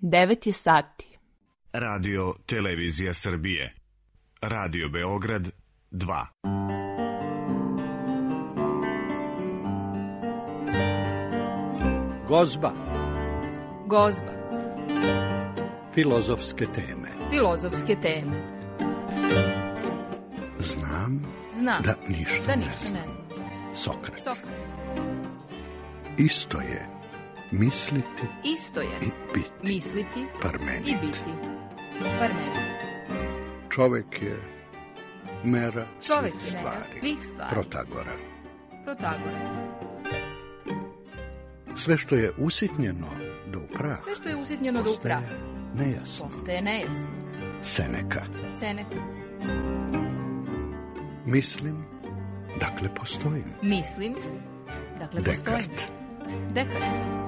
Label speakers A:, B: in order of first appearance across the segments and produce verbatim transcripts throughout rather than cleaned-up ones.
A: devet je sati.
B: Radio Televizija Srbije. Radio Beograd dva.
C: Gozba.
D: Gozba.
C: Filozofske teme.
D: Filozofske teme.
C: Znam,
D: Znam
C: da ništa,
D: da
C: ne
D: ništa
C: znam.
D: ne znam.
C: Sokrat.
D: Sokrat.
C: Isto je misliti
D: Isto je
C: i biti.
D: misliti
C: Parmenid.
D: i biti. Parmenid.
C: Čovek je mera
D: Čovek
C: svih
D: je mera
C: stvari.
D: svih stvari.
C: Protagora.
D: Protagora.
C: Sve što je usitnjeno do upraha
D: Sve što je usitnjeno do
C: postaje
D: upraha
C: nejasno.
D: postaje nejasno.
C: Seneka.
D: Seneka.
C: Mislim, dakle postojim.
D: Mislim, dakle postojim.
C: Dekart.
D: Dekart.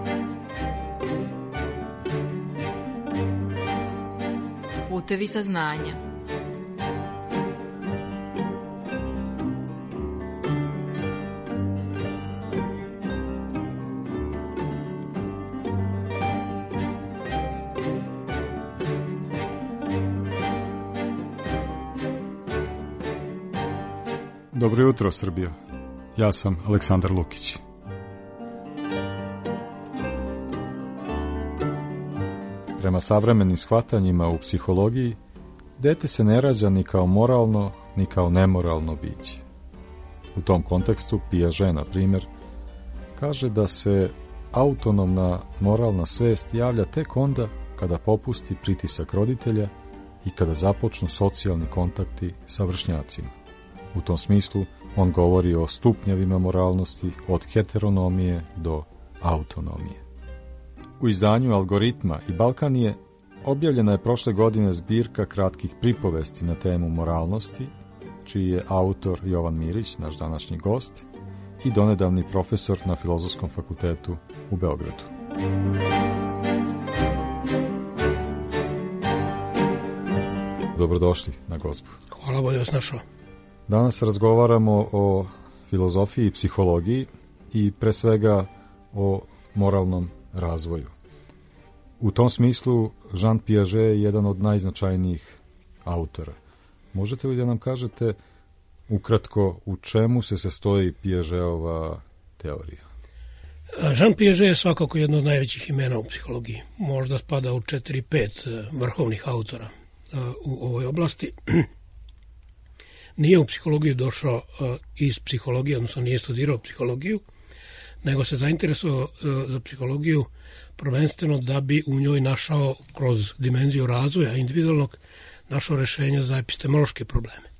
D: Putevi saznanja.
E: Dobro jutro, Srbijo. Ja sam Aleksandar Lukić. Prema savremenim shvatanjima u psihologiji, dete se ne rađa ni kao moralno, ni kao nemoralno biće. U tom kontekstu Piaget, na primjer, kaže da se autonomna moralna svest javlja tek onda kada popusti pritisak roditelja i kada započnu socijalni kontakti sa vršnjacima. U tom smislu, on govori o stupnjevima moralnosti od heteronomije do autonomije. U izdanju Algoritma i Balkanije objavljena je prošle godine zbirka kratkih pripovesti na temu moralnosti, čiji je autor Jovan Mirić, naš današnji gost, i donedavni profesor na Filozofskom fakultetu u Beogradu. Dobrodošli na Gozbu.
F: Hvala, bolje vas našao.
E: Danas razgovaramo o filozofiji i psihologiji i pre svega o moralnom razvoju. U tom smislu Jean Piaget je jedan od najznačajnijih autora. Možete li da nam kažete ukratko u čemu se sastoji Piagetova teorija?
F: Jean Piaget je svakako jedno od najvećih imena u psihologiji. Možda spada u četiri pet vrhovnih autora u ovoj oblasti. Nije u psihologiju došao uh, iz psihologije, odnosno nije studirao psihologiju, nego se zainteresovao uh, za psihologiju prvenstveno da bi u njoj našao, kroz dimenziju razvoja individualnog, našao rešenja za epistemološke probleme.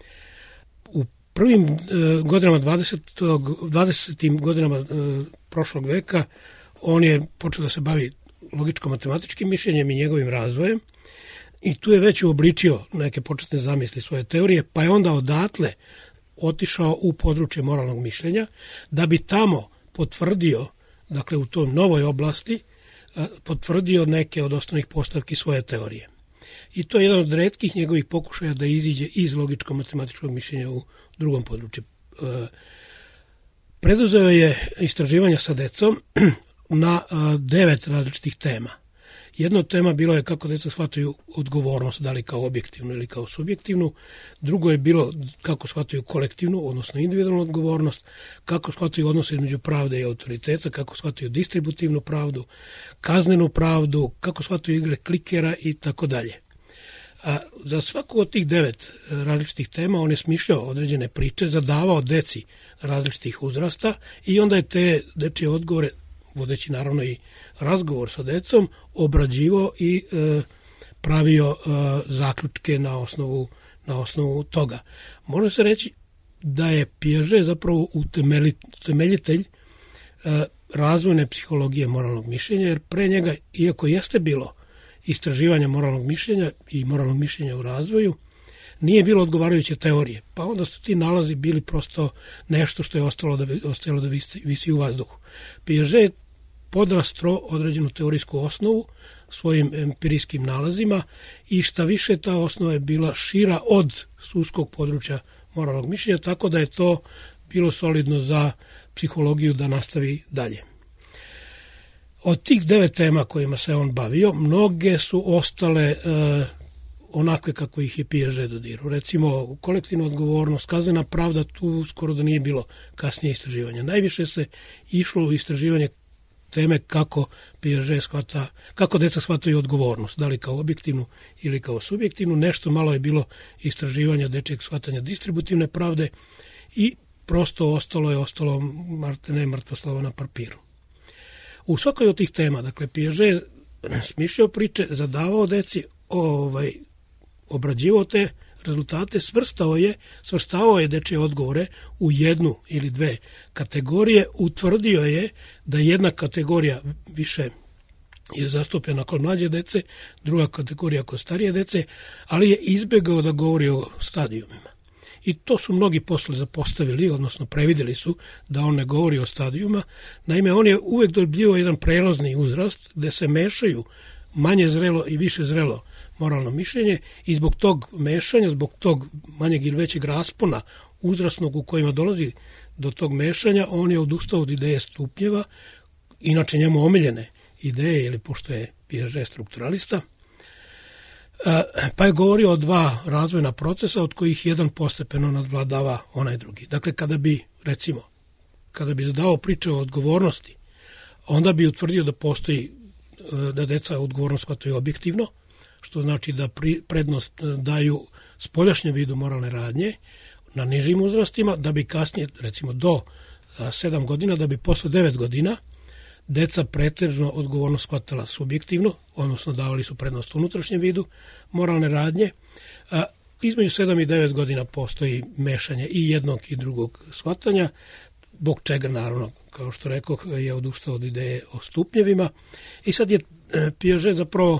F: U prvim uh, godinama dvadesetim godinama uh, prošlog veka on je počeo da se bavi logičko-matematičkim mišljenjem i njegovim razvojem. I tu je već uobličio neke početne zamisli svoje teorije, pa je onda odatle otišao u područje moralnog mišljenja, da bi tamo potvrdio, dakle u toj novoj oblasti, potvrdio neke od osnovnih postavki svoje teorije. I to je jedan od retkih njegovih pokušaja da iziđe iz logičko-matematičkog mišljenja u drugom području. Preduzeo je istraživanja sa decom na devet različitih tema. Jedna od tema bilo je kako deca shvataju odgovornost, da li kao objektivnu ili kao subjektivnu. Drugo je bilo kako shvataju kolektivnu, odnosno individualnu odgovornost, kako shvataju odnose između pravde i autoriteta, kako shvataju distributivnu pravdu, kaznenu pravdu, kako shvataju igre klikera i tako dalje. A za svaku od tih devet različitih tema on je smišljao određene priče, zadavao deci različitih uzrasta i onda je te dečije odgovore, vodeći naravno i razgovor sa decom, obrađivao i e, pravio e, zaključke na osnovu, na osnovu toga. Može se reći da je Piaget zapravo utemeljitelj e, razvojne psihologije moralnog mišljenja, jer pre njega, iako jeste bilo istraživanja moralnog mišljenja i moralnog mišljenja u razvoju, nije bilo odgovarajuće teorije, pa onda su ti nalazi bili prosto nešto što je ostalo da, ostalo da visi, visi u vazduhu. Piaget podrastro određenu teorijsku osnovu svojim empirijskim nalazima i šta više ta osnova je bila šira od uskog područja moralnog mišljenja, tako da je to bilo solidno za psihologiju da nastavi dalje. Od tih devet tema kojima se on bavio, mnoge su ostale e, onakve kako ih je Piaget dodirao. Recimo, kolektivna odgovornost, kaznena pravda, tu skoro da nije bilo kasnije istraživanja. Najviše se išlo u istraživanje teme kako Piaget shvata, kako deca shvataju odgovornost, da li kao objektivnu ili kao subjektivnu. Nešto malo je bilo istraživanja dečijeg shvatanja distributivne pravde i prosto ostalo je ostalo ne mrtvo slovo na papiru. U svakoj od tih tema, dakle, Piaget smišljao priče, zadavao deci, ovaj, obrađivao te rezultate, svrstao je, svrstavao je dečije odgovore u jednu ili dve kategorije, utvrdio je da jedna kategorija više je zastupljena kod mlađe dece, druga kategorija kod starije dece, ali je izbegao da govori o stadijumima. I to su mnogi posle zapostavili, odnosno prevideli su da on ne govori o stadijuma. Naime, on je uvek dobio jedan prelazni uzrast gde se mešaju manje zrelo i više zrelo moralno mišljenje i zbog tog mešanja, zbog tog manjeg ili većeg raspona uzrasnog u kojima dolazi do tog mešanja, on je odustao od ideje stupnjeva, inače njemu omiljene ideje, ili pošto je Piaget strukturalista, pa je govorio o dva razvojna procesa od kojih jedan postepeno nadvladava onaj drugi. Dakle, kada bi, recimo, kada bi zadao priče o odgovornosti, onda bi utvrdio da postoji, da deca odgovornost shvataju objektivno, što znači da prednost daju spoljašnjem vidu moralne radnje na nižim uzrastima, da bi kasnije, recimo do sedam godina, da bi posle devet godina deca pretežno odgovornost shvatala subjektivno, odnosno davali su prednost unutrašnjem vidu moralne radnje. A između sedam i devet godina postoji mešanje i jednog i drugog shvatanja, zbog čega, naravno, kao što rekoh, je odustao od ideje o stupnjevima. I sad je Piaget zapravo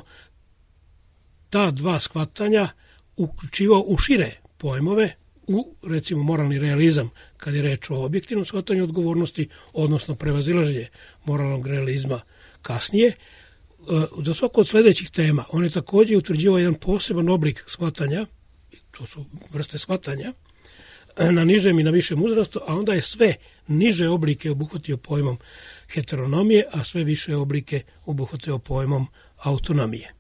F: ta dva shvatanja uključivao u šire pojmove, u, recimo, moralni realizam, kad je reč o objektivnom shvatanju odgovornosti, odnosno prevazilaženje moralnog realizma kasnije. Za svako od sledećih tema on je također utvrđivao jedan poseban oblik shvatanja, to su vrste shvatanja, na nižem i na višem uzrastu, a onda je sve niže oblike obuhvatio pojmom heteronomije, a sve više oblike obuhvatio pojmom autonomije.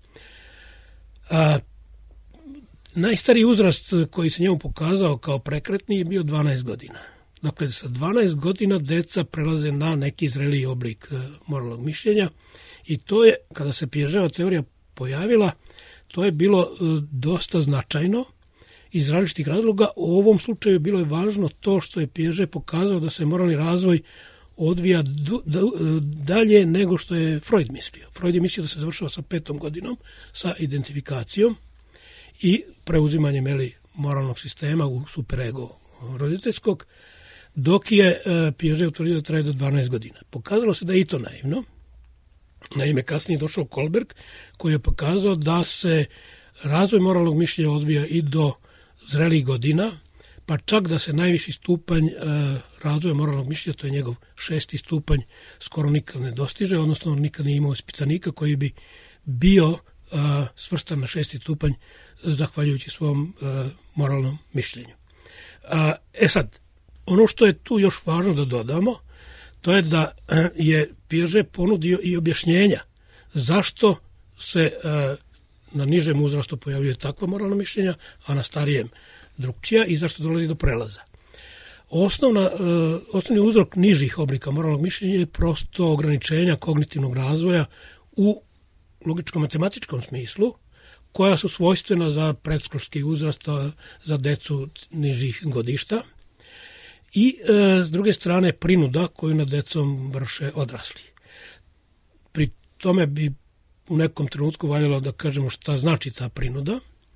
F: A, najstariji uzrast koji se njemu pokazao kao prekretni je bio dvanaest godina. Dakle, sa dvanaest godina deca prelaze na neki zreliji oblik moralnog mišljenja i to je, kada se Piagetova teorija pojavila, to je bilo dosta značajno iz različitih razloga. U ovom slučaju bilo je važno to što je Piaget pokazao da se moralni razvoj odvija dalje nego što je Freud mislio. Freud je mislio da se završava sa petom godinom, sa identifikacijom i preuzimanjem eli, moralnog sistema u superego roditeljskog, dok je e, Piaget utvrdio da traje do dvanaest godina. Pokazalo se da je i to naivno. Naime, kasnije je došao Kohlberg koji je pokazao da se razvoj moralnog mišljenja odvija i do zrelih godina, pa čak da se najviši stupanj e, razvoja moralnog mišljenja, to je njegov šesti stupanj, skoro nikad ne dostiže, odnosno on nikad nije imao ispitanika koji bi bio e, svrstan na šesti stupanj zahvaljujući svom e, moralnom mišljenju. A, e sad, ono što je tu još važno da dodamo, to je da je Piaget ponudio i objašnjenja zašto se e, na nižem uzrastu pojavljuje takva moralna mišljenja, a na starijem drugčija i zašto dolazi do prelaza. Osnovna, e, osnovni uzrok nižih oblika moralnog mišljenja je prosto ograničenja kognitivnog razvoja u logičko-matematičkom smislu, koja su svojstvena za predškolski uzrast, za decu nižih godišta. I e, s druge strane prinuda koju nad decom vrše odrasli. Pri tome bi u nekom trenutku valjalo da kažemo šta znači ta prinuda.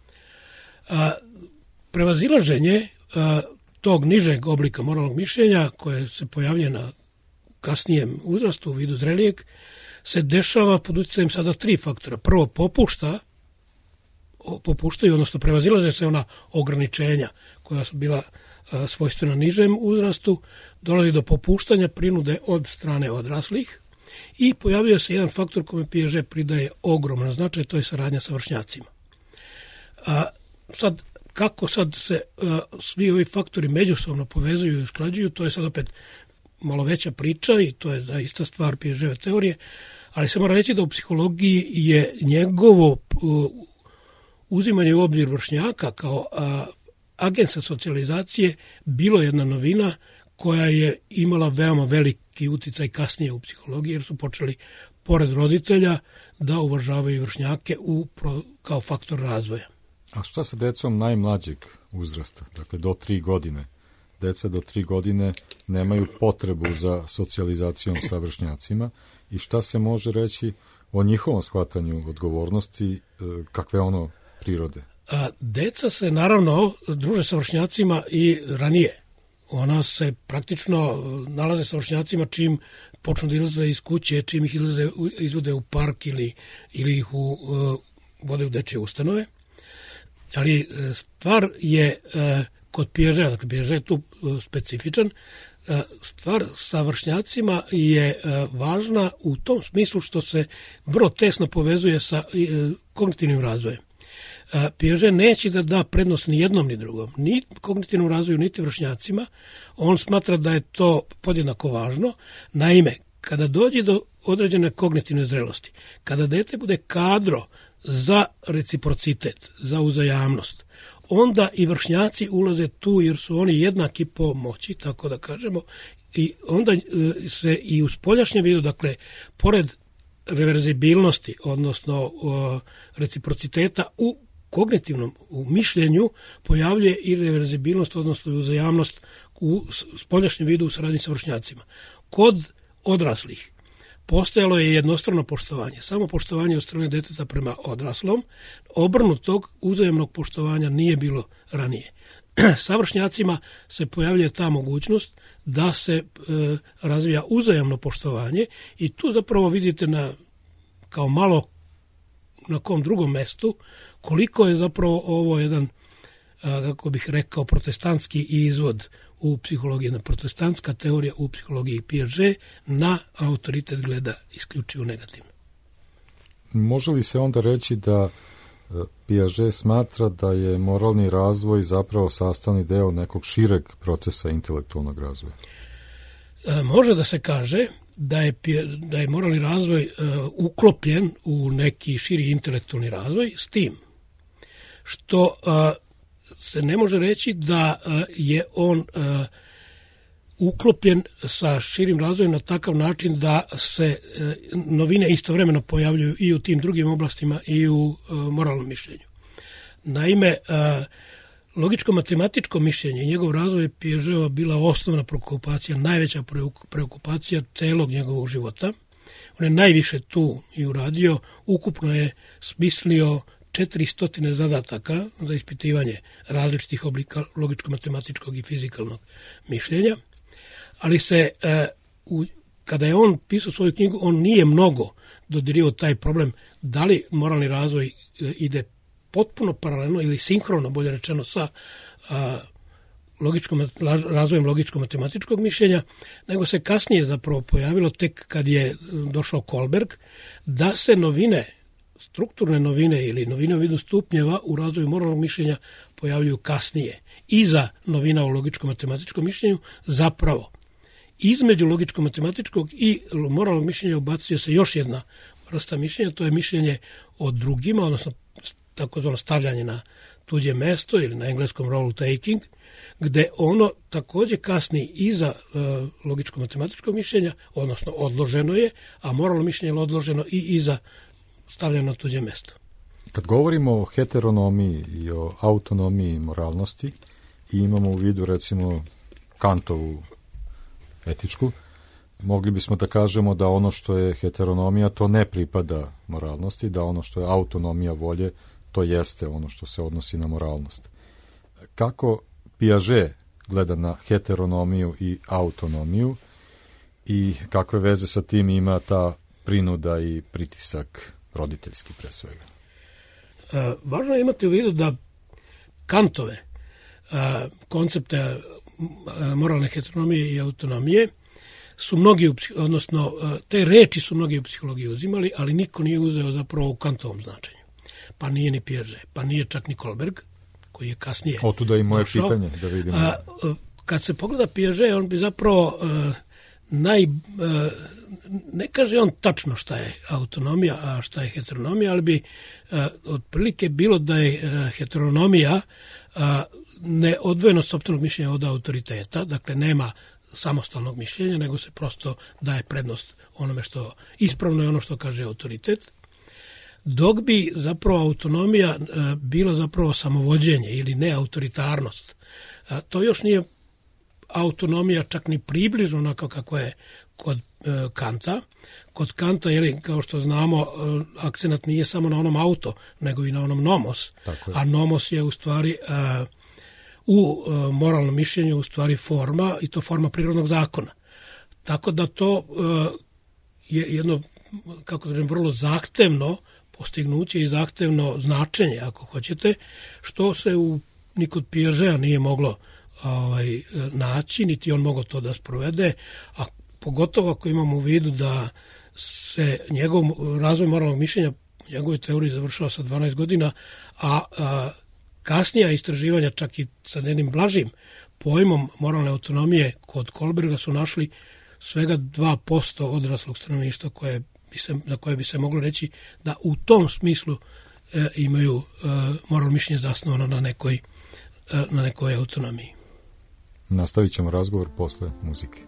F: A, prevazilaženje a, tog nižeg oblika moralnog mišljenja koje se pojavlja na kasnijem uzrastu u vidu zrelijeg se dešava pod utjecajem sada tri faktora. Prvo, popušta popuštaju, odnosno prevazilaze se ona ograničenja koja su bila a, svojstvena nižem uzrastu, dolazi do popuštanja prinude od strane odraslih i pojavio se jedan faktor kome Piaget pridaje ogroman značaj, to je saradnja sa vršnjacima. A, sad, kako sad se a, svi ovi faktori međusobno povezuju i usklađuju, to je sad opet malo veća priča i to je zaista stvar Piagetove teorije, Ali se mora reći da u psihologiji je njegovo uzimanje u obzir vršnjaka kao agensa socijalizacije bilo jedna novina koja je imala veoma veliki uticaj kasnije u psihologiji, jer su počeli, pored roditelja, da uvažavaju vršnjake u, kao faktor razvoja.
E: A šta sa decom najmlađeg uzrasta, dakle do tri godine? Deca do tri godine nemaju potrebu za socijalizacijom sa vršnjacima i šta se može reći o njihovom shvatanju odgovornosti, kakve ono prirode?
F: A, deca se naravno druže sa vršnjacima i ranije. Ona se praktično nalaze sa vršnjacima čim počnu da izlaze iz kuće, čim ih izlaze, izvode u park ili, ili ih u, uh, vode u dečje ustanove. Ali stvar je uh, kod Piageta, dakle Piaget je tu uh, specifičan, uh, stvar sa vršnjacima je uh, važna u tom smislu što se vrlo tesno povezuje sa uh, kognitivnim razvojem. Piaget neće da da prednost ni jednom ni drugom, ni kognitivnom razvoju, niti vršnjacima. On smatra da je to podjednako važno. Naime, kada dođe do određene kognitivne zrelosti, kada dete bude kadro za reciprocitet, za uzajamnost, onda i vršnjaci ulaze tu jer su oni jednaki po moći, tako da kažemo, i onda se i u spoljašnjem vidu, dakle, pored reverzibilnosti, odnosno reciprociteta u kognitivnom, u mišljenju, pojavljuje i reverzibilnost, odnosno uzajamnost u spoljašnjem vidu u saradnji sa vršnjacima. Kod odraslih postojalo je jednostrano poštovanje, samo poštovanje od strane deteta prema odraslom, obrnutog uzajamnog poštovanja nije bilo ranije. Sa vršnjacima se pojavljuje ta mogućnost da se e, razvija uzajamno poštovanje i tu zapravo vidite na, kao malo na kom drugom mestu koliko je zapravo ovo jedan, a, kako bih rekao, protestantski izvod u psihologiji, jedna protestantska teorija u psihologiji. Piaget na autoritet gleda isključivo negativno.
E: Može li se onda reći da Piaget smatra da je moralni razvoj zapravo sastavni deo nekog šireg procesa intelektualnog razvoja?
F: E, može da se kaže da je, da je moralni razvoj e, uklopljen u neki širi intelektualni razvoj, s tim što e, se ne može reći da e, je on e, uklopljen sa širim razvojem na takav način da se e, novine istovremeno pojavljuju i u tim drugim oblastima i u e, moralnom mišljenju. Naime, e, logičko-matematičko mišljenje i njegov razvoj je Piagetova bila osnovna preokupacija, najveća preokupacija celog njegovog života. On je najviše tu i uradio, ukupno je smislio četiristo zadataka za ispitivanje različitih oblika logičko-matematičkog i fizikalnog mišljenja, ali se, e, u, kada je on pisao svoju knjigu, on nije mnogo dodirivao taj problem da li moralni razvoj e, ide potpuno paralelno ili sinhrono, bolje rečeno, sa a, logičkom, razvojem logičko-matematičkog mišljenja, nego se kasnije zapravo pojavilo, tek kad je došao Kohlberg, da se novine, strukturne novine ili novine u vidu stupnjeva u razvoju moralnog mišljenja pojavljuju kasnije. Iza novina u logičko-matematičkom mišljenju zapravo između logičko-matematičkog i moralnog mišljenja ubacuje se još jedna vrsta mišljenja, to je mišljenje o drugima, odnosno takozvano stavljanje na tuđe mesto ili na engleskom role taking, gde ono takođe kasni iza e, logičko-matematičkog mišljenja, odnosno odloženo je, a moralno mišljenje je odloženo i iza stavljeno na tuđe mesto.
E: Kad govorimo o heteronomiji i o autonomiji moralnosti i imamo u vidu recimo Kantovu etičku, mogli bismo da kažemo da ono što je heteronomija to ne pripada moralnosti, da ono što je autonomija volje to jeste ono što se odnosi na moralnost. Kako Piaget gleda na heteronomiju i autonomiju i kakve veze sa tim ima ta prinuda i pritisak roditeljski pre svega?
F: E, važno je imati u vidu da Kantove e, koncepte e, moralne heteronomije i autonomije su mnogi, odnosno te reči su mnogi u psihologiji uzimali, ali niko nije uzeo zapravo u Kantovom značenju. Pa nije ni Piaget, pa nije čak ni Kohlberg, koji je kasnije
E: Otuda i moje
F: došao.
E: pitanje, da vidimo.
F: A, kad se pogleda Piaget, on bi zapravo a, naj, e, ne kaže on tačno šta je autonomija, a šta je heteronomija, ali bi e, otprilike bilo da je e, heteronomija e, neodvojenost sopstvenog mišljenja od autoriteta, dakle nema samostalnog mišljenja, nego se prosto daje prednost onome što ispravno je ono što kaže autoritet, dok bi zapravo autonomija e, bila zapravo samovođenje ili neautoritarnost. E, to još nije autonomija čak ni približno onako kako je kod e, Kanta. Kod Kanta, jeli, kao što znamo, e, akcenat nije samo na onom auto, nego i na onom nomos. A nomos je u stvari e, u e, moralnom mišljenju u stvari forma, i to forma prirodnog zakona. Tako da to e, je jedno, kako kažem, vrlo zahtevno postignuće i zahtevno značenje, ako hoćete, što se u, ni kod Piažea nije moglo ovaj, naći, niti on mogao to da sprovede, a pogotovo ako imamo u vidu da se njegov razvoj moralnog mišljenja u njegovoj teoriji završava sa dvanaest godina, a, a kasnija istraživanja čak i sa jednim blažim pojmom moralne autonomije kod Kohlberga su našli svega dva posto odraslog stanovništva koje bi se, na koje bi se moglo reći da u tom smislu e, imaju e, moralno mišljenje zasnovano na nekoj, e, na nekoj autonomiji.
E: Nastavit ćemo razgovor posle muzike.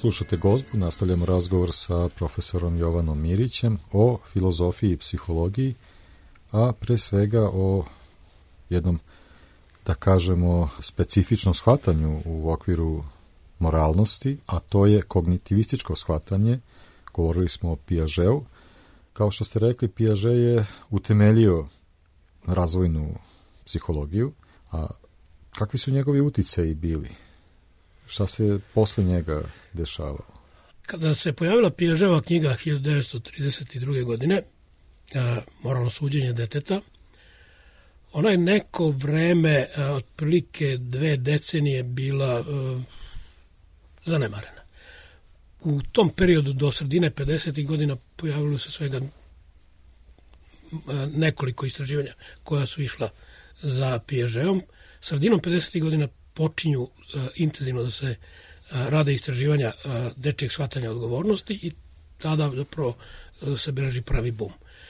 E: Slušate Gozbu, nastavljamo razgovor sa profesorom Jovanom Mirićem o filozofiji i psihologiji, a pre svega o jednom, da kažemo, specifičnom shvatanju u okviru moralnosti, a to je kognitivističko shvatanje. Govorili smo o Piageu. Kao što ste rekli, Piaget je utemeljio razvojnu psihologiju, a kakvi su njegovi uticaji bili? Šta se posle njega dešavalo?
F: Kada se pojavila Piagetova knjiga hiljadu devetsto trideset druge. godine, Moralno suđenje deteta, ona je neko vreme, otprilike dve decenije, bila uh, zanemarena. U tom periodu do sredine pedesetih godina pojavilo se svega nekoliko istraživanja koja su išla za Piagetom. Sredinom pedesetih godina počinju uh, intenzivno da se uh, rade istraživanja uh, dečijeg shvatanja odgovornosti i tada zapravo uh, se beleži pravi bum.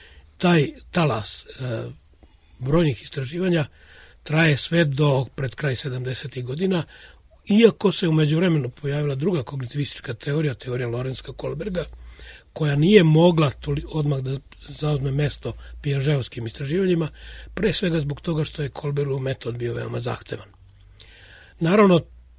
F: Taj talas uh, brojnih istraživanja traje sve do pred kraj sedamdesetih godina, iako se u međuvremenu pojavila druga kognitivistička teorija, teorija Lorenza-Kohlberga, koja nije mogla odmah da zauzme mesto Piagetovskim istraživanjima, pre svega zbog toga što je Kohlbergov metod bio veoma zahtevan. Naravno,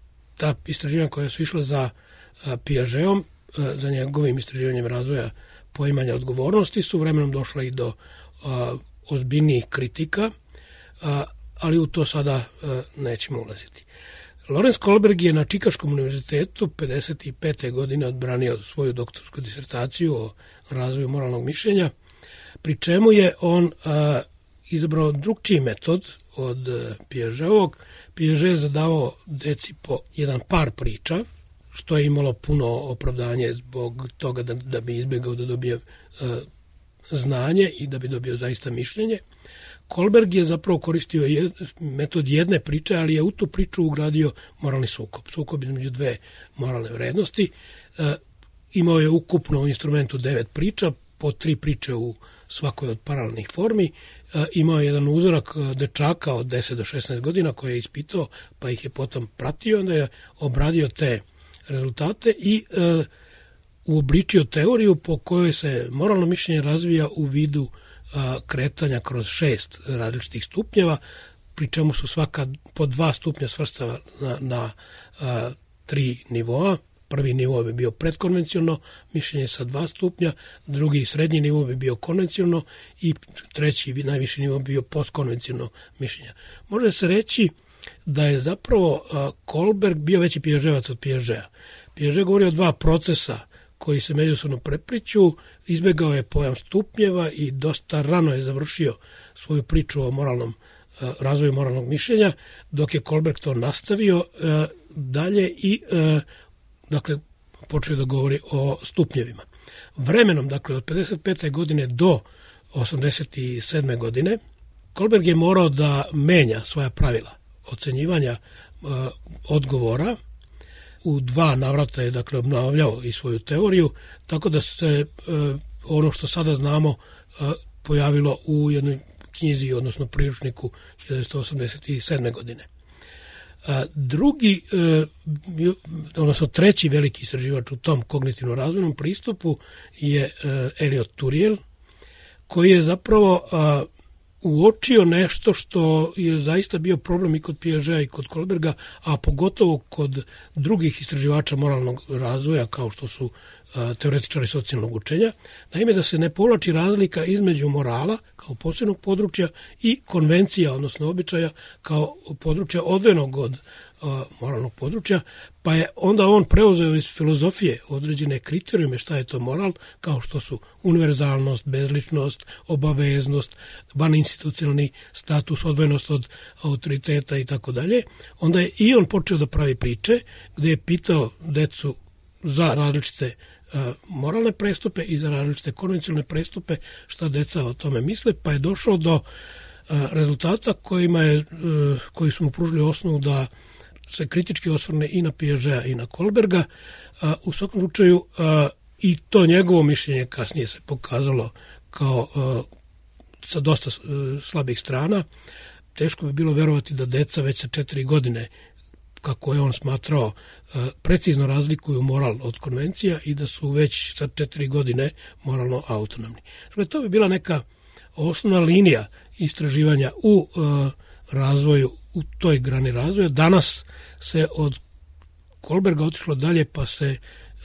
F: ta istraživanja koja su išla za Piagetom, za njegovim istraživanjem razvoja poimanja odgovornosti, su vremenom došla i do a, ozbiljnijih kritika, a, ali u to sada a, nećemo ulaziti. Lorenz Kohlberg je na Čikaškom univerzitetu pedeset pete. godine odbranio svoju doktorsku disertaciju o razvoju moralnog mišljenja, pri čemu je on a, izabrao drugčiji metod od a, Piagetovog. Piaget je zadavao deci po jedan par priča, što je imalo puno opravdanje zbog toga da, da bi izbjegao da dobije a, znanje i da bi dobio zaista mišljenje. Kohlberg je zapravo koristio jed, metod jedne priče, ali je u tu priču ugradio moralni sukob. Sukob između dve moralne vrednosti. E, imao je ukupno u instrumentu devet priča, po tri priče u svakoj od paralelnih formi. E, imao je jedan uzorak dečaka od deset do šesnaest godina koji je ispitao, pa ih je potom pratio, onda je obradio te rezultate i e, uobličio teoriju po kojoj se moralno mišljenje razvija u vidu a, kretanja kroz šest različitih stupnjeva, pri čemu su svaka po dva stupnja svrstava na, na a, tri nivoa. Prvi nivo bi bio predkonvencionalno mišljenje sa dva stupnja, drugi srednji nivo bi bio konvencionalno i treći najviši nivo bi bio postkonvencionalno mišljenje. Može se reći da je zapravo a, Kohlberg bio veći Piagetovac od Piageta. Piaget govori o dva procesa koji se međusobno prepliću, izbjegao je pojam stupnjeva i dosta rano je završio svoju priču o moralnom uh, razvoju moralnog mišljenja, dok je Kohlberg to nastavio uh, dalje i uh, dakle počeo da govori o stupnjevima. Vremenom, dakle od pedeset pete. godine do osamdeset sedme. godine, Kohlberg je morao da menja svoja pravila ocenjivanja uh, odgovora. U dva navrata je dakle obnavljao i svoju teoriju, tako da se e, ono što sada znamo e, pojavilo u jednoj knjizi, odnosno priručniku hiljadu devetsto osamdeset sedme. godine. A, drugi, e, odnosno treći veliki istraživač u tom kognitivno-razvojnom pristupu je e, Elliot Turiel, koji je zapravo a, uočio nešto što je zaista bio problem i kod Piageta i kod Kohlberga, a pogotovo kod drugih istraživača moralnog razvoja, kao što su a, teoretičari socijalnog učenja. Naime, da se ne povlači razlika između morala kao posebnog područja i konvencija, odnosno običaja, kao područja odvojenog od a, moralnog područja, pa je onda on preuzeo iz filozofije određene kriterijume šta je to moral, kao što su univerzalnost, bezličnost, obaveznost, vaninstitucionalni status, odvojenost od autoriteta i tako dalje. Onda je i on počeo da pravi priče gde je pitao decu za različite a, moralne prestupe i za različite konvencionalne prestupe šta deca o tome misle, pa je došao do a, rezultata kojima je, a, koji su mu pružili osnovu da se kritički osvrne i na Piageta i na Kohlberga. A, u svakom slučaju a, i to njegovo mišljenje kasnije se pokazalo kao a, sa dosta a, slabih strana. Teško bi bilo verovati da deca već sa četiri godine kako je on smatrao, precizno razlikuju moral od konvencija i da su već sa četiri godine moralno autonomni. Dakle, to bi bila neka osnovna linija istraživanja u razvoju, u toj grani razvoja. Danas se od Kohlberga otišlo dalje, pa se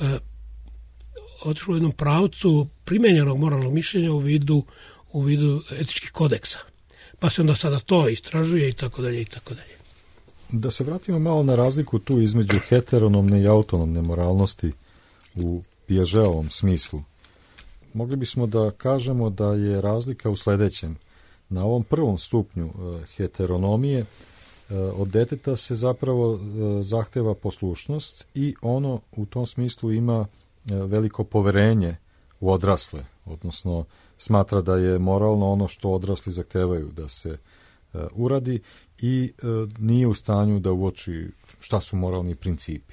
F: otišlo u jednom pravcu primenjenog moralnog mišljenja u vidu, u vidu etičkih kodeksa. Pa se onda sada to istražuje i tako dalje i tako dalje.
E: Da se vratimo malo na razliku tu između heteronomne i autonomne moralnosti u Piagetovom smislu. Mogli bismo da kažemo da je razlika u sledećem. Na ovom prvom stupnju heteronomije od deteta se zapravo zahteva poslušnost i ono u tom smislu ima veliko poverenje u odrasle, odnosno smatra da je moralno ono što odrasli zahtevaju da se uradi i nije u stanju da uoči šta su moralni principi.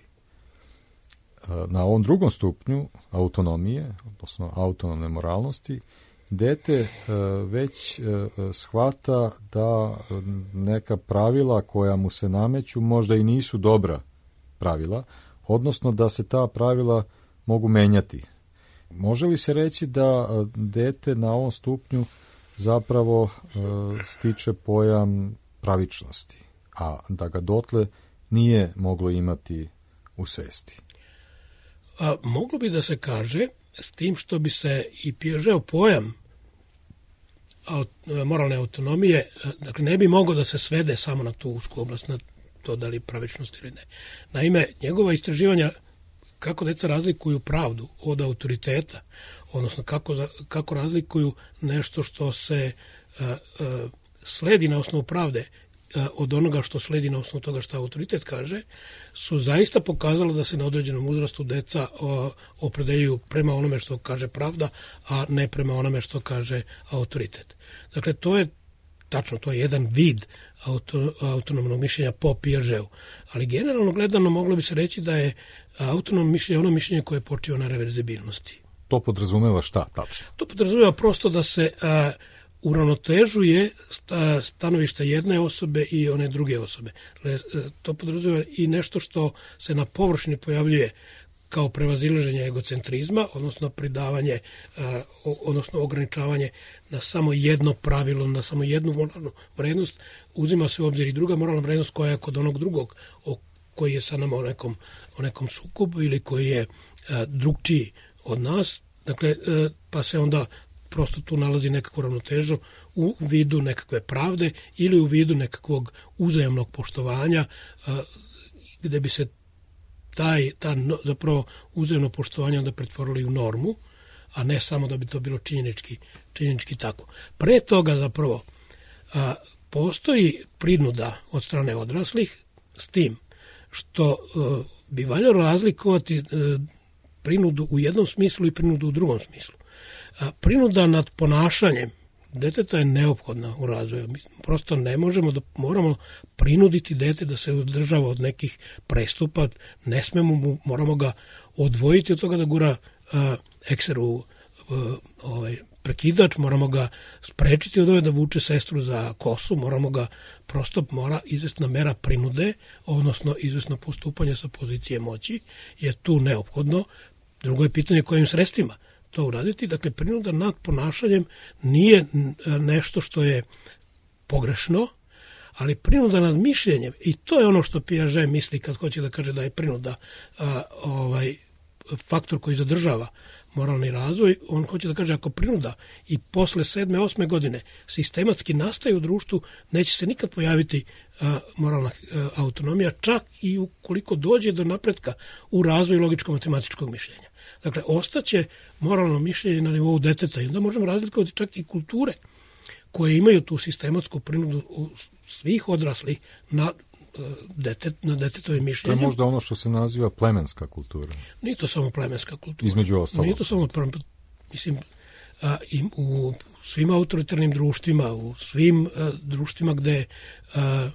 E: Na ovom drugom stupnju autonomije, odnosno autonomne moralnosti, dete već shvata da neka pravila koja mu se nameću možda i nisu dobra pravila, odnosno da se ta pravila mogu menjati. Može li se reći da dete na ovom stupnju zapravo stiče pojam pravičnosti, a da ga dotle nije moglo imati u svesti?
F: A, moglo bi da se kaže, s tim što bi se i Piagetov pojam aut, moralne autonomije, dakle ne bi moglo da se svede samo na tu usku oblast, na to da li pravičnost ili ne. Naime, njegova istraživanja kako deca razlikuju pravdu od autoriteta, odnosno kako, kako razlikuju nešto što se uh, uh, sledi na osnovu pravde uh, od onoga što sledi na osnovu toga što autoritet kaže, su zaista pokazalo da se na određenom uzrastu deca uh, opredeljuju prema onome što kaže pravda, a ne prema onome što kaže autoritet. Dakle, to je tačno, to je jedan vid auto, autonomnog mišljenja po Piagetovu. Ali generalno gledano moglo bi se reći da je autonomno mišljenje ono mišljenje koje počiva na reverzibilnosti.
E: To podrazumeva šta tačno?
F: To podrazumeva prosto da se a, uravnotežuje sta, stanovišta jedne osobe i one druge osobe. Le, to podrazumeva i nešto što se na površini pojavljuje kao prevazilaženje egocentrizma, odnosno pridavanje, a, odnosno ograničavanje na samo jedno pravilo, na samo jednu moralnu vrednost. Uzima se u obzir i druga moralna vrednost koja je kod onog drugog o koji je sa nama o nekom, o nekom sukobu ili koji je a, drugčiji od nas. Dakle, a, pa se onda prosto tu nalazi nekakvu ravnotežu u vidu nekakve pravde ili u vidu nekakvog uzajamnog poštovanja a, gde bi se taj, ta zapravo uzajamno poštovanje onda pretvorili u normu, a ne samo da bi to bilo činjenički, činjenički tako. Pre toga zapravo a, postoji prinuda od strane odraslih s tim što a, bi valjalo razlikovati a, prinudu u jednom smislu i prinudu u drugom smislu. A, prinuda nad ponašanjem deteta je neophodna u razvoju. Mi prosto ne možemo da moramo prinuditi dete da se uzdržava od nekih prestupa, ne smemo mu, moramo ga odvojiti od toga da gura a, ekser u a, ovaj, prekidač, moramo ga sprečiti od ove da vuče sestru za kosu, moramo ga prosto mora izvesna mera prinude, odnosno izvesno postupanje sa pozicije moći je tu neophodno. Drugo je pitanje kojim sredstvima to uraditi. Dakle, prinuda nad ponašanjem nije nešto što je pogrešno, ali prinuda nad mišljenjem, i to je ono što Piaget misli kad hoće da kaže da je prinuda a, ovaj, faktor koji zadržava moralni razvoj. On hoće da kaže ako prinuda i posle sedme, osme godine sistematski nastaje u društvu, neće se nikad pojaviti a, moralna a, autonomija, čak i ukoliko dođe do napretka u razvoju logičko-matematičkog mišljenja. Dakle, ostaće moralno mišljenje na nivou deteta i onda možemo razlikovati čak i kulture koje imaju tu sistematsku prinudu svih odraslih na, detet, na detetove mišljenje.
E: To je možda ono što se naziva plemenska kultura.
F: Nije to samo plemenska kultura.
E: Između ostalog.
F: Nije to samo, mislim, a, i u svim autoritarnim društvima, u svim a, društvima gde a,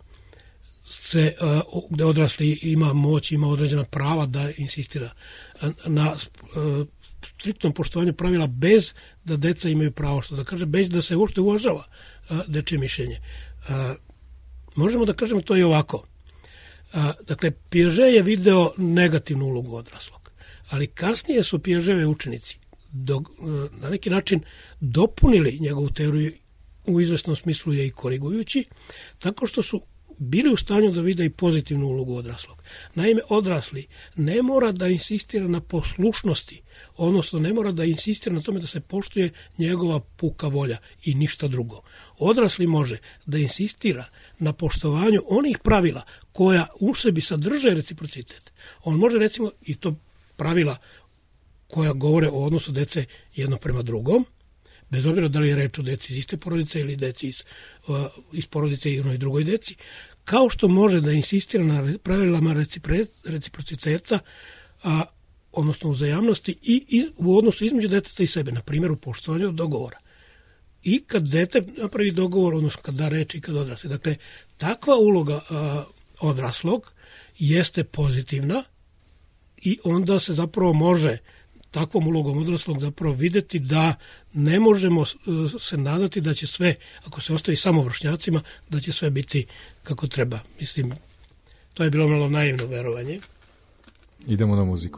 F: se, a, gde odrasli ima moć, ima određena prava da insistira na a, striktnom poštovanju pravila bez da deca imaju pravo što da kaže, bez da se uopšte uvažava a, dečje mišljenje. A, možemo da kažemo to i ovako. A, dakle, Piaget je video negativnu ulogu odraslog, ali kasnije su Piagetove učenici do, na neki način dopunili njegovu teoriju, u izvesnom smislu je i korigujući, tako što su bili u stanju da vide i pozitivnu ulogu odraslog. Naime, odrasli ne mora da insistira na poslušnosti, odnosno ne mora da insistira na tome da se poštuje njegova puka volja i ništa drugo. Odrasli može da insistira na poštovanju onih pravila koja u sebi sadrže reciprocitet. On može, recimo, i to pravila koja govore o odnosu dece jedno prema drugom, bez obzira da li je reč o deci iz iste porodice ili deci iz, uh, iz porodice i onoj drugoj deci, kao što može da insistira na pravilama recipre, reciprociteta, a, odnosno uzajamnosti i, i u odnosu između deteta i sebe, na primjer u poštovanju dogovora. I kad dete napravi dogovor, odnosno kad da reč i kad odrasli. Dakle, takva uloga a, odraslog jeste pozitivna i onda se zapravo može takvom ulogom odraslog zapravo videti da ne možemo se nadati da će sve, ako se ostavi samo vršnjacima, da će sve biti kako treba. Mislim, to je bilo malo naivno verovanje.
E: Idemo na muziku.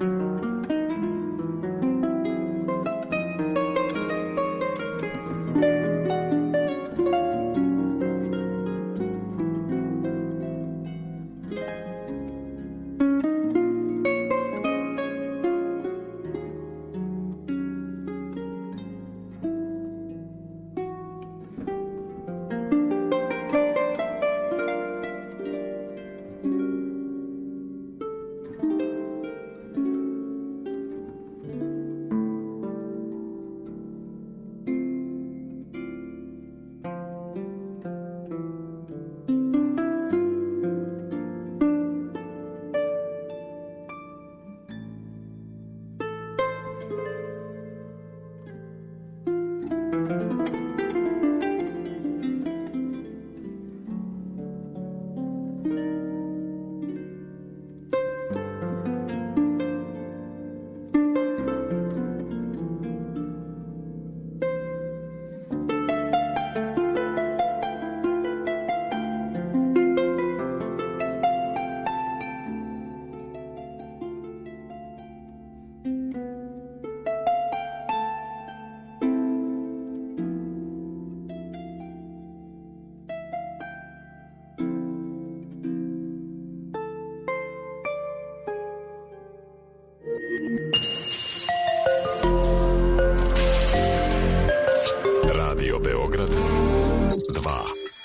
B: Radio Beograd dva.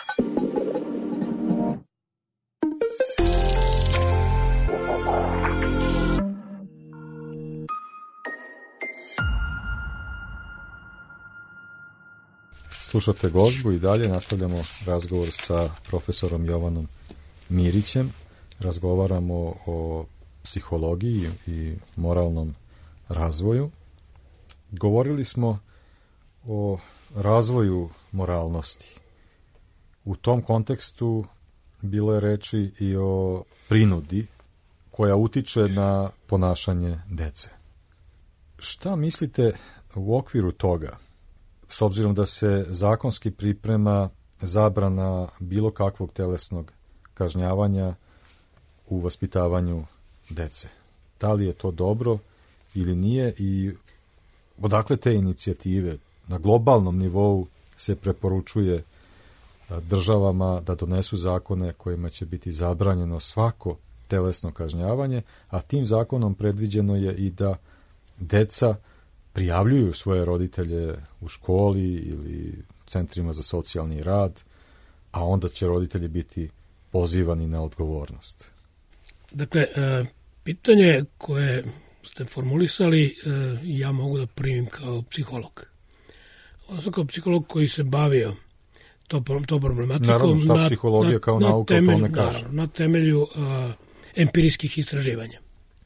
E: Slušate Gozbu i dalje nastavljamo razgovor sa profesorom Jovanom Mirićem. Razgovaramo o psihologiji i moralnom razvoju. Govorili smo o razvoju moralnosti. U tom kontekstu bilo je reči i o prinudi koja utiče na ponašanje dece. Šta mislite u okviru toga, s obzirom da se zakonski priprema zabrana bilo kakvog telesnog kažnjavanja u vaspitavanju dece? Da li je to dobro ili nije i odakle te inicijative? Na globalnom nivou se preporučuje državama da donesu zakone kojima će biti zabranjeno svako telesno kažnjavanje, a tim zakonom predviđeno je i da deca prijavljuju svoje roditelje u školi ili centrima za socijalni rad, a onda će roditelji biti pozivani na odgovornost.
F: Dakle, pitanje koje ste formulisali ja mogu da primim kao psiholog. Odnosno kao psiholog koji se bavio to, to problematikom.
E: Naravno, šta
F: na,
E: psihologija kao na, nauka temelju, to ne kaže.
F: Naravno, na temelju uh, empirijskih istraživanja.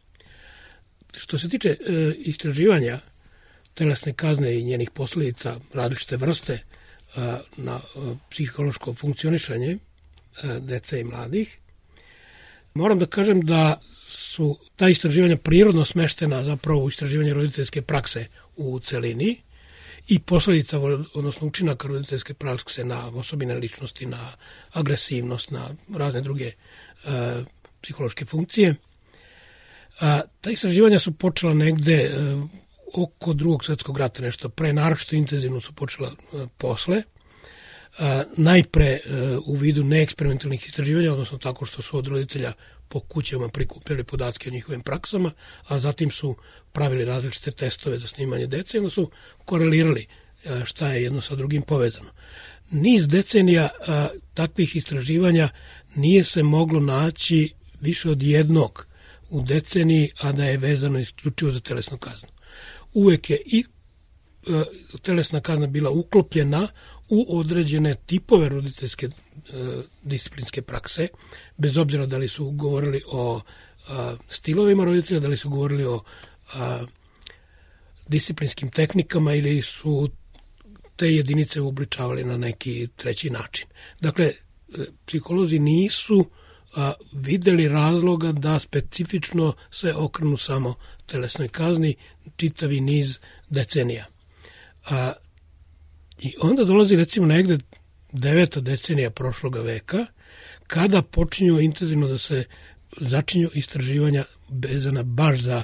F: Što se tiče uh, istraživanja telesne kazne i njenih posljedica različite vrste uh, na uh, psihološko funkcionisanje uh, dece i mladih, moram da kažem da su ta istraživanja prirodno smeštena zapravo u istraživanje roditeljske prakse u celini i posljedica, odnosno učinaka roditeljske prakse na osobine ličnosti, na agresivnost, na razne druge uh, psihološke funkcije. Uh, ta istraživanja su počela negde uh, oko drugog svjetskog rata, nešto pre, naročito intenzivno su počela uh, posle. Uh, najpre uh, u vidu neeksperimentalnih istraživanja, odnosno tako što su od roditelja po kućama prikupljali podatke o njihovim praksama, a zatim su pravili različite testove za snimanje dece i onda su korelirali šta je jedno sa drugim povezano. Niz decenija a, takvih istraživanja nije se moglo naći više od jednog u deceniji, a da je vezano isključivo za telesnu kaznu. Uvek je i a, telesna kazna bila uklopljena u određene tipove roditeljske e, disciplinske prakse, bez obzira da li su govorili o a, stilovima roditelja, da li su govorili o a, disciplinskim tehnikama ili su te jedinice uobličavali na neki treći način. Dakle, psiholozi nisu a, videli razloga da specifično se okrenu samo telesnoj kazni čitavi niz decenija. A, I onda dolazi recimo negde deveta decenija prošloga veka, kada počinju intenzivno da se začinju istraživanja vezana baš za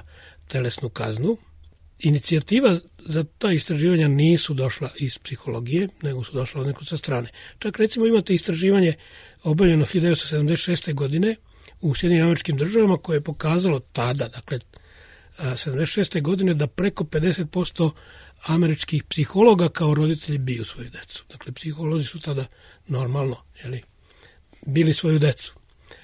F: telesnu kaznu. Inicijativa za ta istraživanja nisu došla iz psihologije, nego su došla od nekog sa strane. Čak recimo imate istraživanje obavljeno hiljadu devetsto sedamdeset šeste. godine u Sjedinjenim Američkim Državama koje je pokazalo tada, dakle sedamdeset šeste. godine, da preko pedeset posto američkih psihologa kao roditelji biju svoju decu. Dakle, psiholozi su tada normalno, jeli, bili svoju decu.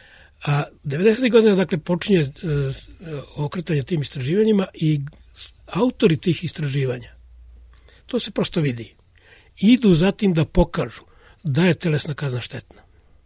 F: A devedesetih godina, dakle, počinje e, okretanje tim istraživanjima i autori tih istraživanja, to se prosto vidi, idu zatim da pokažu da je telesna kazna štetna.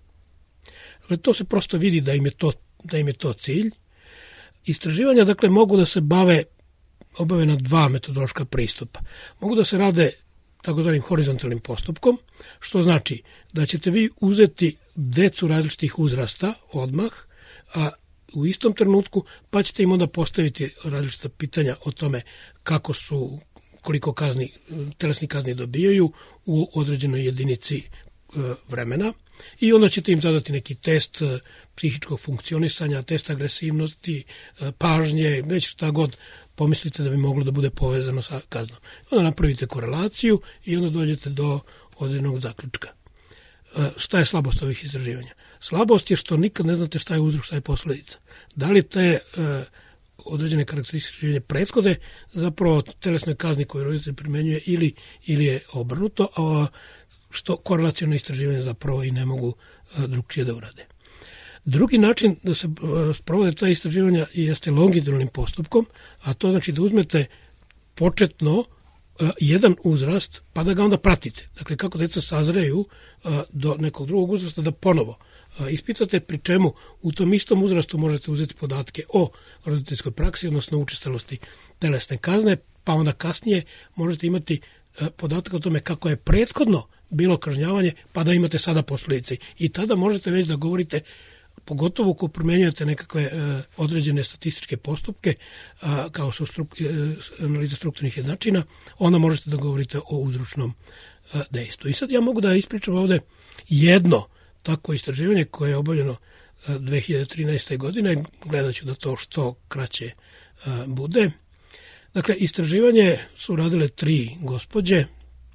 F: Dakle, to se prosto vidi da im je to, da im je to cilj. Istraživanja, dakle, mogu da se bave, obave na dva metodološka pristupa. Mogu da se rade takozvanim horizontalnim postupkom, što znači da ćete vi uzeti decu različitih uzrasta odmah, a u istom trenutku, pa ćete im onda postaviti različita pitanja o tome kako su, koliko kazni, telesni kazni dobijaju u određenoj jedinici e, vremena i onda ćete im zadati neki test e, psihičkog funkcionisanja, test agresivnosti, e, pažnje, već šta god pomislite da bi moglo da bude povezano sa kaznom. Onda napravite korelaciju i onda dođete do određenog zaključka. E, šta je slabost ovih istraživanja? Slabost je što nikad ne znate šta je uzrok, šta je posledica. Da li te e, određene karakteristike življenja prethode zapravo telesnoj kazni koju roditelj primenjuje ili, ili je obrnuto, a što korelacione istraživanja zapravo i ne mogu e, drugčije da urade. Drugi način da se e, sprovode ta istraživanja jeste longitudinalnim postupkom, a to znači da uzmete početno e, jedan uzrast pa da ga onda pratite. Dakle, kako deca sazreju e, do nekog drugog uzrasta da ponovo ispitate, pri čemu u tom istom uzrastu možete uzeti podatke o roditeljskoj praksi, odnosno učestalosti telesne kazne, pa onda kasnije možete imati podatak o tome kako je prethodno bilo kažnjavanje, pa da imate sada posljedice. I tada možete već da govorite, pogotovo ako primjenjujete nekakve određene statističke postupke, kao su struk, analiza strukturnih jednačina, onda možete da govorite o uzročnom dejstvu. I sad ja mogu da ispričam ovde jedno tako istraživanje koje je obavljeno dve hiljade trinaeste. godine, gledat ću da to što kraće bude. Dakle, istraživanje su radile tri gospođe,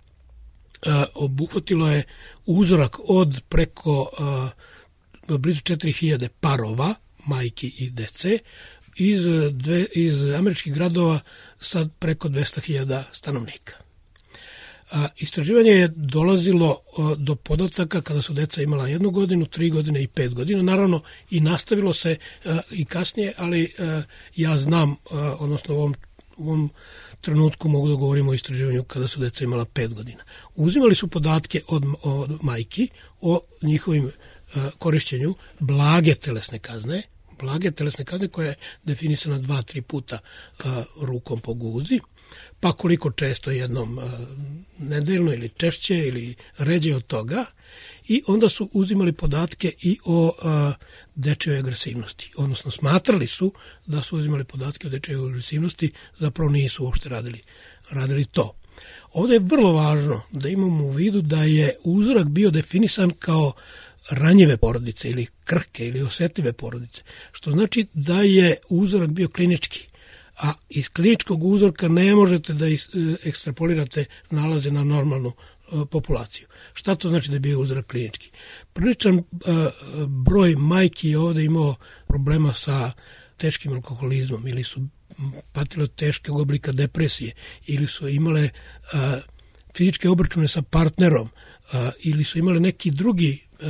F: obuhvatilo je uzorak od preko blizu četiri hiljade parova, majki i dece, iz, dve, iz američkih gradova sa preko dvesta hiljada stanovnika. A, istraživanje je dolazilo a, do podataka kada su deca imala jednu godinu, tri godine i pet godina. Naravno i nastavilo se a, i kasnije, ali a, ja znam, a, odnosno u ovom, u ovom trenutku mogu da govorimo o istraživanju kada su deca imala pet godina. Uzimali su podatke od, od majki o njihovim a, korišćenju blage telesne kazne, blage telesne kazne koja je definisana dva, tri puta a, rukom po guzi, pa koliko često jednom a, nedeljno ili češće ili ređe od toga, i onda su uzimali podatke i o a, dečjoj agresivnosti. Odnosno smatrali su da su uzimali podatke o dečjoj agresivnosti, zapravo nisu uopšte radili, radili to. Ovdje je vrlo važno da imamo u vidu da je uzorak bio definisan kao ranjive porodice ili krhke ili osjetljive porodice, što znači da je uzorak bio klinički, a iz kliničkog uzorka ne možete da ekstrapolirate nalaze na normalnu uh, populaciju. Šta to znači da je bio uzorak klinički? Priličan uh, broj majki je ovdje imao problema sa teškim alkoholizmom ili su patile od teškog oblika depresije ili su imale uh, fizičke obračune sa partnerom uh, ili su imale neki drugi uh,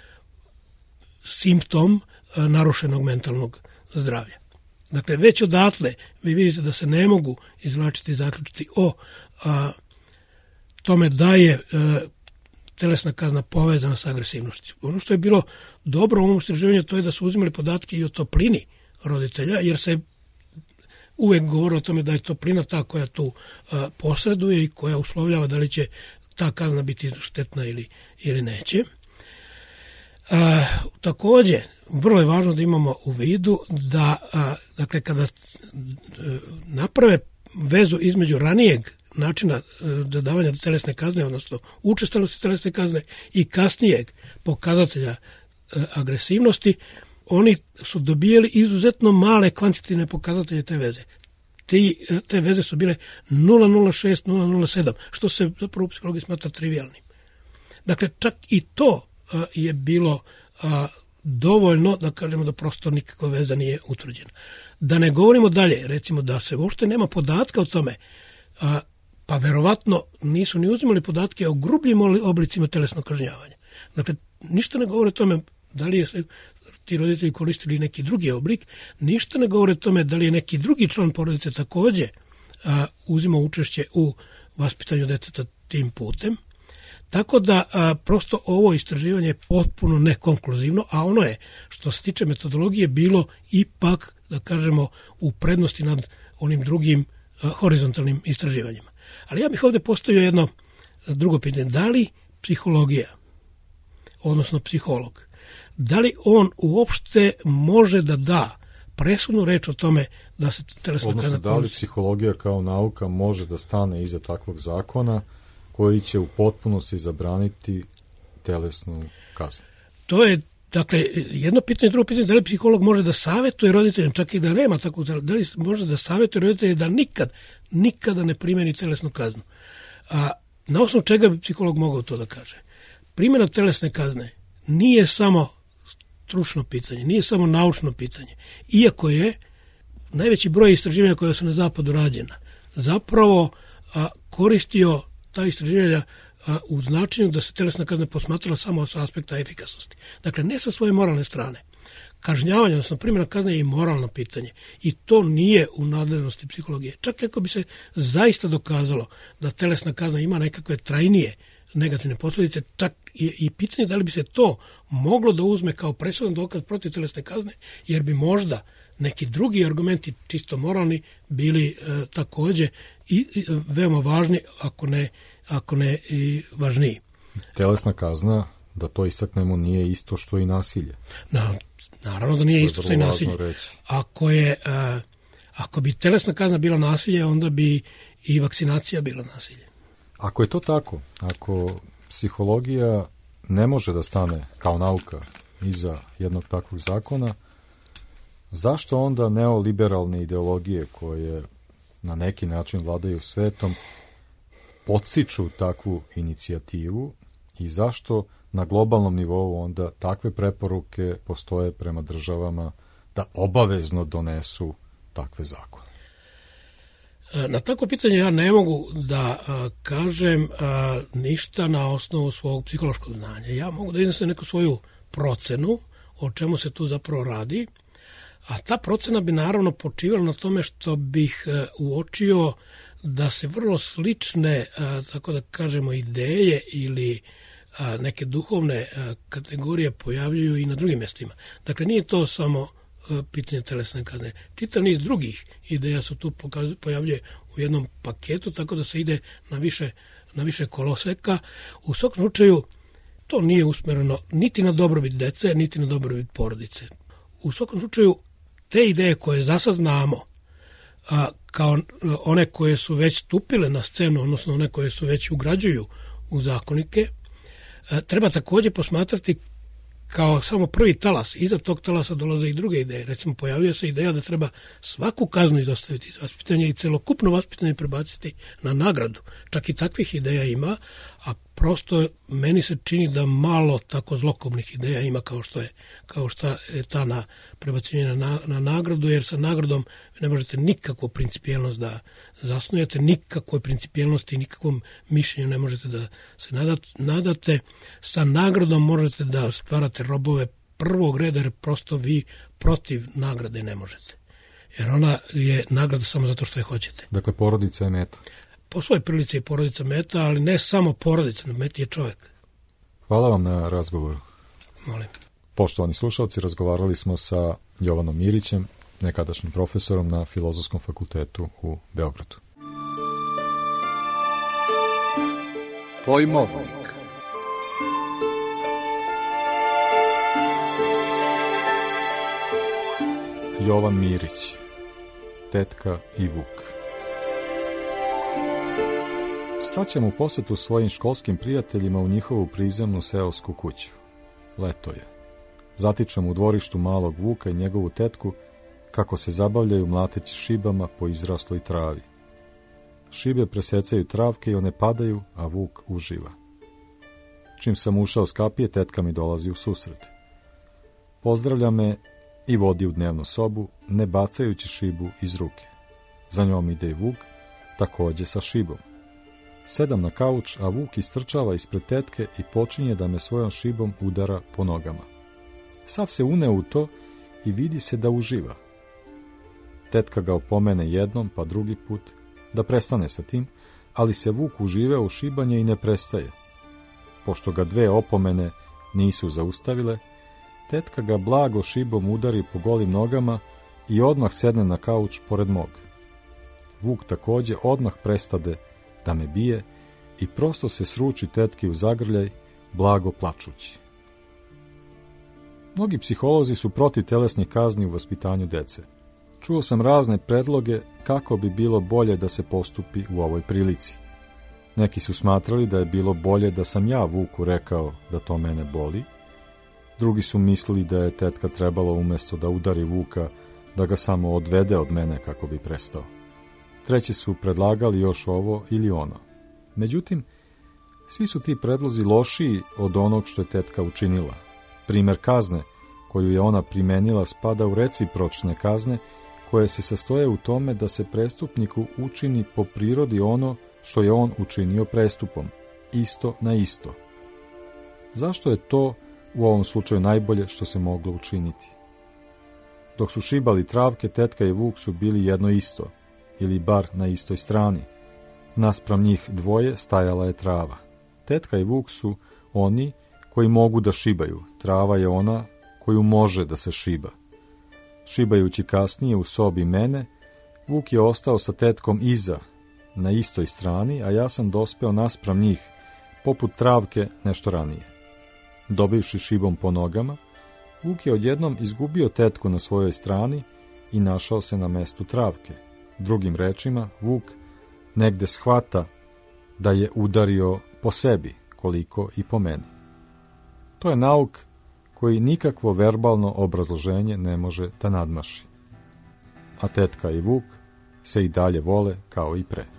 F: simptom uh, narušenog mentalnog zdravlja. Dakle, već odatle vi vidite da se ne mogu izvlačiti zaključiti o a, tome da je a, telesna kazna povezana sa agresivnošću. Ono što je bilo dobro u ovom istraživanju to je da su uzimali podatke i o toplini roditelja, jer se uvek govori o tome da je toplina ta koja tu a, posreduje i koja uslovljava da li će ta kazna biti štetna ili, ili neće. A, također, vrlo je važno da imamo u vidu da, a, dakle, kada a, naprave vezu između ranijeg načina dodavanja telesne kazne, odnosno učestalosti telesne kazne i kasnijeg pokazatelja a, agresivnosti, oni su dobijali izuzetno male kvantitativne pokazatelje te veze. ti, te veze su bile nula nula šest, nula nula sedam, što se zapravo u psihologiji smatra trivialnim. Dakle, čak i to a, je bilo a, dovoljno da kažemo da prosto nikakva veza nije utvrđena. Da ne govorimo dalje, recimo da se uopšte nema podatka o tome, a, pa verovatno nisu ni uzimali podatke o grubljim oblicima telesnog kažnjavanja. Dakle, ništa ne govore o tome da li je ti roditelji koristili neki drugi oblik, ništa ne govore o tome da li je neki drugi član porodice takođe a, uzimao učešće u vaspitanju deteta tim putem. Tako da a, prosto ovo istraživanje je potpuno nekonkluzivno, a ono je, što se tiče metodologije, bilo ipak, da kažemo, u prednosti nad onim drugim a, horizontalnim istraživanjima. Ali ja bih ovde postavio jedno drugo pitanje. Da li psihologija, odnosno psiholog, da li on uopšte može da da presudnu reč o tome da se telesna kazna...
E: Odnosno, da li psihologija kao nauka može da stane iza takvog zakona koji će u potpunosti zabraniti telesnu kaznu?
F: To je, dakle, jedno pitanje, drugo pitanje, da li psiholog može da savjetuje roditeljem, čak i da nema takvog, da li može da savjetuje roditelje da nikad, nikada ne primeni telesnu kaznu. A na osnovu čega bi psiholog mogao to da kaže? Primjena telesne kazne nije samo stručno pitanje, nije samo naučno pitanje. Iako je najveći broj istraživanja koja su na zapadu rađena zapravo a, koristio ta istraživanja a, u značenju da se telesna kazna posmatrala samo sa aspekta efikasnosti. Dakle, ne sa svoje moralne strane. Kažnjavanje, odnosno primjena kazne je i moralno pitanje. I to nije u nadležnosti psihologije. Čak ako bi se zaista dokazalo da telesna kazna ima nekakve trajnije negativne posljedice, čak je i pitanje da li bi se to moglo da uzme kao presudan dokaz protiv telesne kazne, jer bi možda neki drugi argumenti, čisto moralni, bili e, takođe i, i veoma važni, ako ne, ako ne i važniji.
E: Telesna kazna, da to istaknemo, nije isto što i nasilje.
F: Na, naravno da nije
E: je
F: isto što i nasilje.
E: Reći.
F: Ako je, e, ako bi telesna kazna bila nasilje, onda bi i vakcinacija bila nasilje.
E: Ako je to tako, ako psihologija ne može da stane kao nauka iza jednog takvog zakona, zašto onda neoliberalne ideologije koje na neki način vladaju svetom podstiču takvu inicijativu i zašto na globalnom nivou onda takve preporuke postoje prema državama da obavezno donesu takve zakone?
F: Na tako pitanje ja ne mogu da a, kažem a, ništa na osnovu svog psihološkog znanja. Ja mogu da iznesem neku svoju procenu o čemu se tu zapravo radi, a ta procena bi naravno počivala na tome što bih a, uočio da se vrlo slične, a, tako da kažemo, ideje ili a, neke duhovne a, kategorije pojavljuju i na drugim mestima. Dakle, nije to samo pitanje telesne kazne. Čitav niz drugih ideja su tu pojavljuje u jednom paketu, tako da se ide na više, na više koloseka. U svakom slučaju, to nije usmereno niti na dobrobit dece, niti na dobrobit porodice. U svakom slučaju, te ideje koje za sad znamo, a, kao one koje su već stupile na scenu, odnosno one koje su već ugrađuju u zakonike, a, treba takođe posmatrati kao samo prvi talas. Iza tog talasa dolaze i druge ideje. Recimo, pojavljuje se ideja da treba svaku kaznu izostaviti iz vaspitanja i celokupno vaspitanje prebaciti na nagradu. Čak i takvih ideja ima, a prosto meni se čini da malo tako zlokobnih ideja ima kao što je, kao što je ta na prebacivanje na, na nagradu, jer sa nagradom ne možete nikakvu principijelnost da zasnujete, nikakvoj principijelnosti i nikakvom mišljenju ne možete da se nadate. Sa nagradom možete da stvarate robove prvog reda, jer prosto vi protiv nagrade ne možete. Jer ona je nagrada samo zato što je hoćete.
E: Dakle, porodica je meta.
F: Po svojoj prilici je porodica meta, ali ne samo porodica, meta je čovjek.
E: Hvala vam na razgovoru.
F: Molim.
E: Poštovani slušalci, razgovarali smo sa Jovanom Mirićem, nekadašnjim profesorom na Filozofskom fakultetu u Beogradu.
C: Pojmovnik.
E: Jovan Mirić, Tetka i Vuk. Svraćam u posetu svojim školskim prijateljima u njihovu prizemnu seosku kuću. Leto je. Zatičem u dvorištu malog Vuka i njegovu tetku, kako se zabavljaju mlateći šibama po izrasloj travi. Šibe presecaju travke i one padaju, a vuk uživa. Čim sam ušao s kapije, tetka mi dolazi u susret. Pozdravlja me i vodi u dnevnu sobu, ne bacajući šibu iz ruke. Za njom ide i vuk, također sa šibom. Sedam na kauč, a vuk istrčava ispred tetke i počinje da me svojom šibom udara po nogama. Sav se une u to i vidi se da uživa. Tetka ga opomene jednom, pa drugi put, da prestane sa tim, ali se vuk uživeo u šibanje i ne prestaje. Pošto ga dve opomene nisu zaustavile, tetka ga blago šibom udari po golim nogama i odmah sedne na kauč pored mog. Vuk također odmah prestade da me bije i prosto se sruči tetki u zagrljaj, blago plačući. Mnogi psiholozi su protiv telesnih kazni u vaspitanju dece. Čuo sam razne predloge kako bi bilo bolje da se postupi u ovoj prilici. Neki su smatrali da je bilo bolje da sam ja vuku rekao da to mene boli. Drugi su mislili da je tetka trebalo umjesto da udari vuka, da ga samo odvede od mene kako bi prestao. Treći su predlagali još ovo ili ono. Međutim, svi su ti predlozi lošiji od onog što je tetka učinila. Primjer kazne koju je ona primenila spada u recipročne kazne koje se sastoje u tome da se prestupniku učini po prirodi ono što je on učinio prestupom, isto na isto. Zašto je to u ovom slučaju najbolje što se moglo učiniti? Dok su šibali travke, tetka i vuk su bili jedno isto, ili bar na istoj strani. Naspram njih dvoje stajala je trava. Tetka i vuk su oni koji mogu da šibaju, trava je ona koju može da se šiba. Šibajući kasnije u sobi mene, vuk je ostao sa tetkom iza, na istoj strani, a ja sam dospeo naspram njih, poput travke nešto ranije. Dobivši šibom po nogama, vuk je odjednom izgubio tetku na svojoj strani i našao se na mestu travke. Drugim rečima, vuk negde shvata da je udario po sebi, koliko i po meni. To je nauk koji nikakvo verbalno obrazloženje ne može da nadmaši. A tetka i vuk se i dalje vole kao i pre.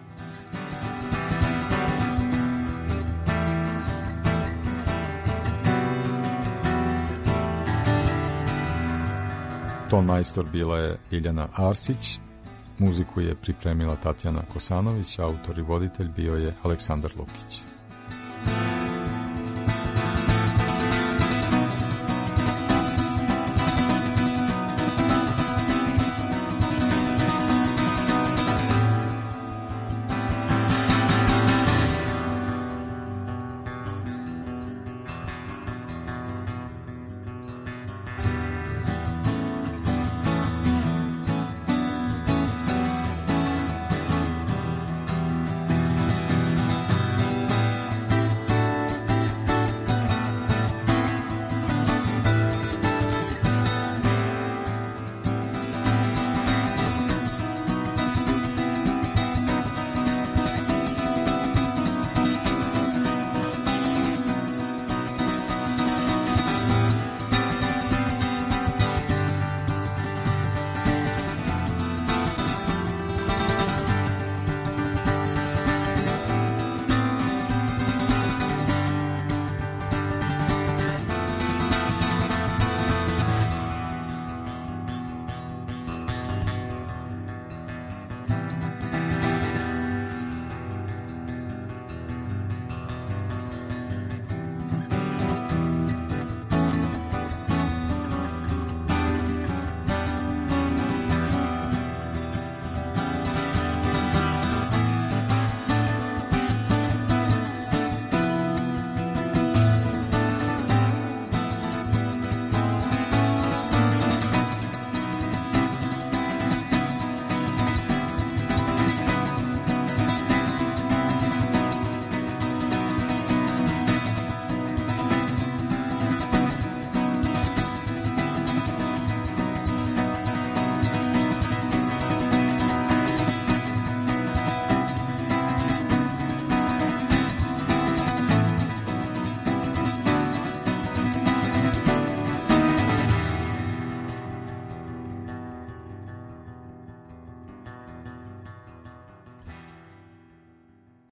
E: Ton majstor bila je Ljiljana Arsić, muziku je pripremila Tatjana Kosanović, autor i voditelj bio je Aleksandar Lukić.